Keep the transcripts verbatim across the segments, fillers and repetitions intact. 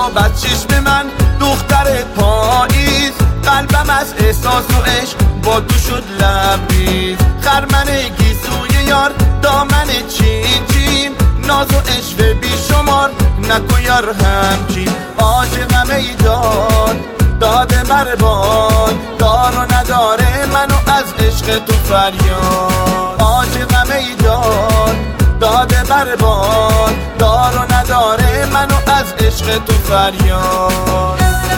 خواب از چشم من دختر پاییز، قلبم از احساس و عشق با تو شد لبریز. خرمن گیسوی یار دامن چین چین، ناز و عشق بی شمار نکن یار همچین. عاشقم ای داد داده برباد، دار و نداره منو از عشق تو فریاد. عاشقم ای داد داده برباد، دار و نداره منو از عشق تو فریاد.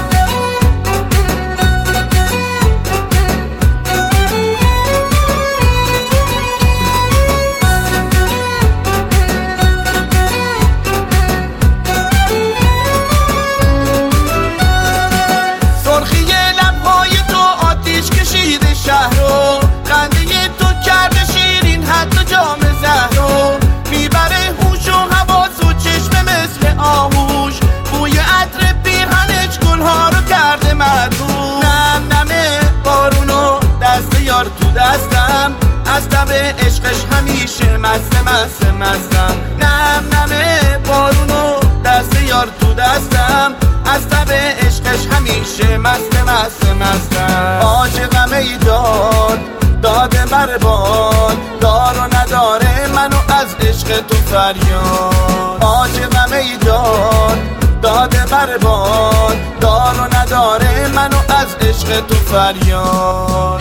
شهرو خنده تو کرده شیرین حتی جام زهرو، میبره هوش و حواس و چشم مثل آهوش، بوی عطر پیرهنش گلها رو کرده مدهوش. نم نمه بارونو دست یار تو دستم، از تب عشقش همیشه مست مست مستم. نم نمه بارونو دست یار تو دستم، از تب عشقش همیشه مست مست مستم. عاشقم ای داد داده برباد، دار و نداره منو از عشق تو فریاد. عاشقم ای داد داده برباد، دار و نداره منو از عشق تو فریاد.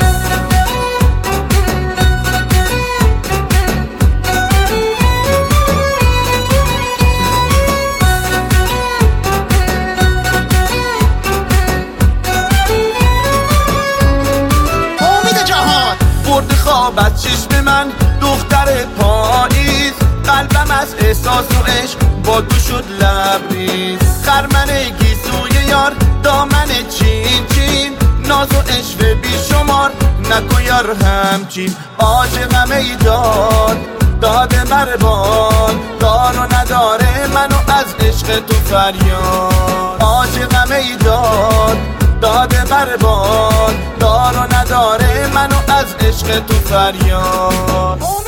خواب از چشم من دختر پاییز، قلبم از احساس و عشق با تو شد لبریز. خرمن گیسوی یار دامن چین چین، ناز و عشق بی شمار نکن یار همچین. عاشقم ای داد داده برباد، دار و نداره منو از عشق تو فریاد. عاشقم ای داد داده برباد، دار و نداره منو از عشق تو فریاد.